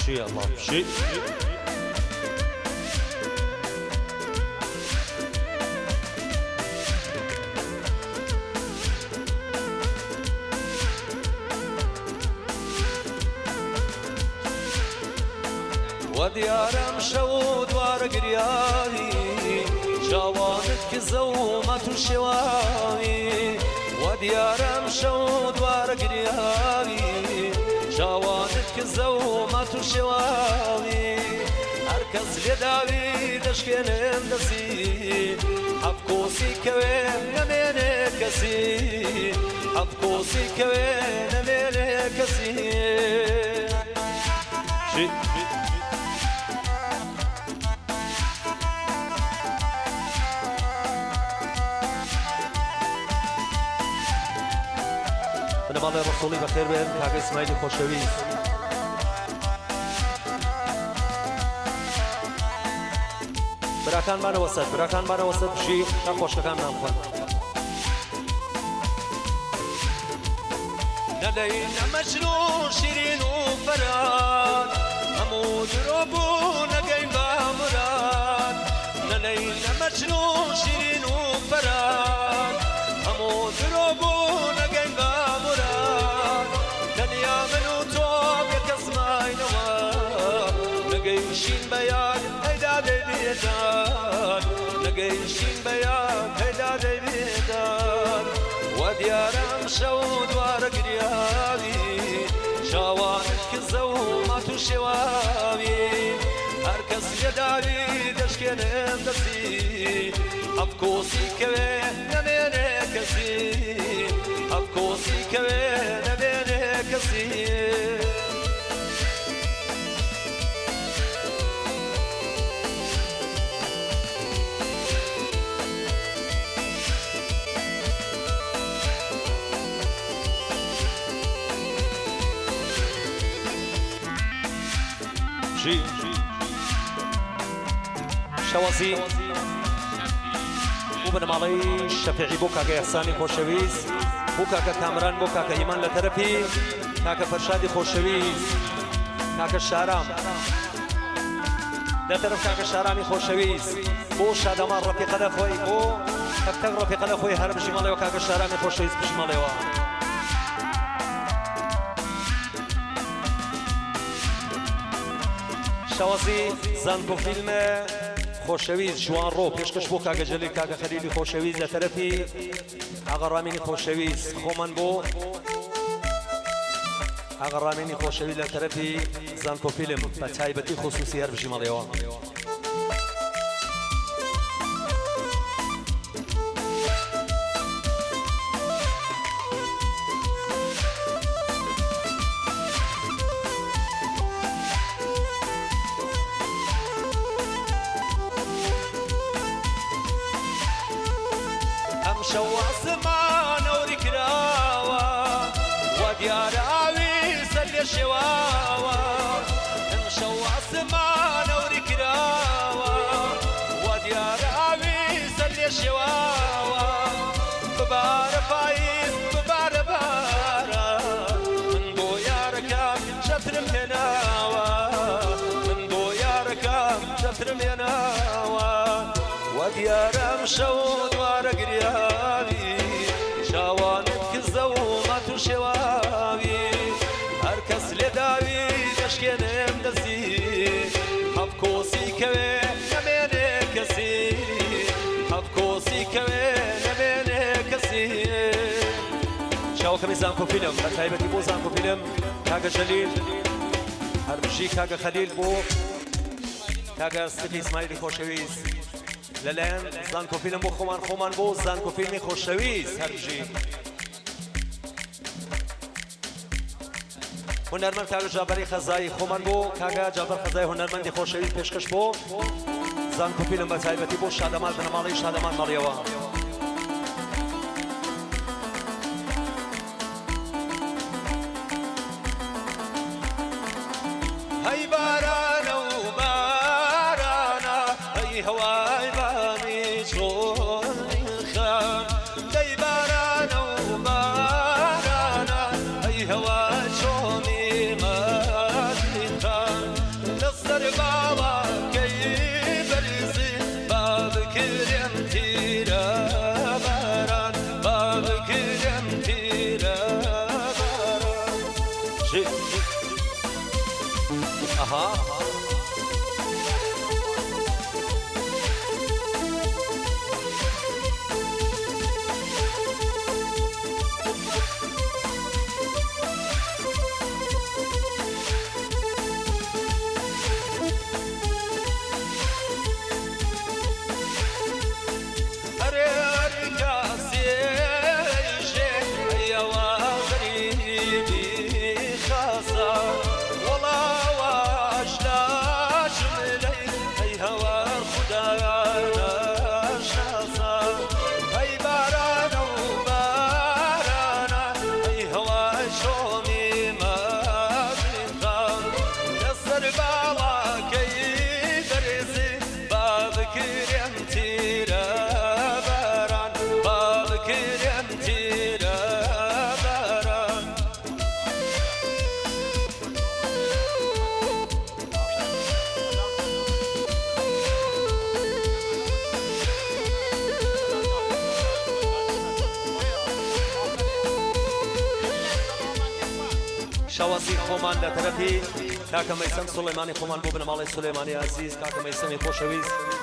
بشي الله بشي وديارم شود وارقرياي جوانت كزومة الشواي وديارم شود وارقرياي جوانت كزومة الشواي هركز لداوي دشكنم دسي حبكوسي كوين نميني كسي حبكوسي كوين نميني كسي شي مال رسولی بخیر بین کاغ اسماعیلی خوشویز براکان بانه وسط بشی تا خوشکان نام کن نلين مجنون شيرين وفراد أمود ربون قيم بامراد نلين مجنون شيرين وفراد أمود ربون قيم بامراد دنيا منو توب يكسماي نواب نقيشين بيان هيدا بيدان نقيشين بيان هيدا بيدان وديارم شود وارقرياوي شوانت كزومة الشواوي هركز يداوي دشكنم دسي أبكوسي كوين نميني كسي أبكوسي كوين نميني كسي شي شوازي وبن مالي الشفيعي بوكا كيحساني خوشويز بوكا كامران بوكا كإيمان لتربي كاكا فرشادي خوشويز كاكا الشارام لترف كاكا الشارامي خوشويز بو شادمان رفيق الأخوي بو كاكتاق رفيق الأخوي هرب بشمالي وكاكا الشارامي خوشويز بشمالي شوازي زانكو فيلم خوشویز جوان رو پیشکش بو کاغ جلیل کاغ خلیلی خوشویز لطرفی آقا رامینی خوشویز خومن بو آقا رامینی خوشویز لطرفی زانکو فیلم بتایبتی خصوصی هر بجی مالیوان شو عصمان وركراوة وديار عوي سل شواوة شو عصمان وركراوة وديار عوي سل شواوة ببار فايز ببار بارا من بو ياركام شتر مهناوة من بو ياركام شتر مهناوة وديار مشود وارقرياوي شوانت كزومة شواوي هركس لداوي دشكنم دسي حبكوسي كوي نميني كسي حبكوسي كوي نميني كسي شاو كمي زانكو فيلم بتايبتي بو زانكو فيلم كاغا جليل هربشي كاغا خليل بو كاغا ستفي اسماعيلي خوشويز للان زانكو فيلم بو خومان بو زانكو فيلمي خوشويز هربجي هنرمند كاغا جابري خزاي خومان بو كاغا جابر خزاي هنرمندي خوشويز پیشکش بو زانكو فيلم بتايبتي بو شادمان بنمالي شادمان ماليوا هاي بارانا وبارانا هاي هواي بامي شون خان هاي بارانا وبارانا هاي هواي شومي ما خان باشی ئەها شەوەزی خۆمان لە تەرەفی کاکە مەیسەم سوڵێمانی خۆمان بۆ بنەماڵی سولێمانی عەزیز کاکە مەیسەمی خۆشەویست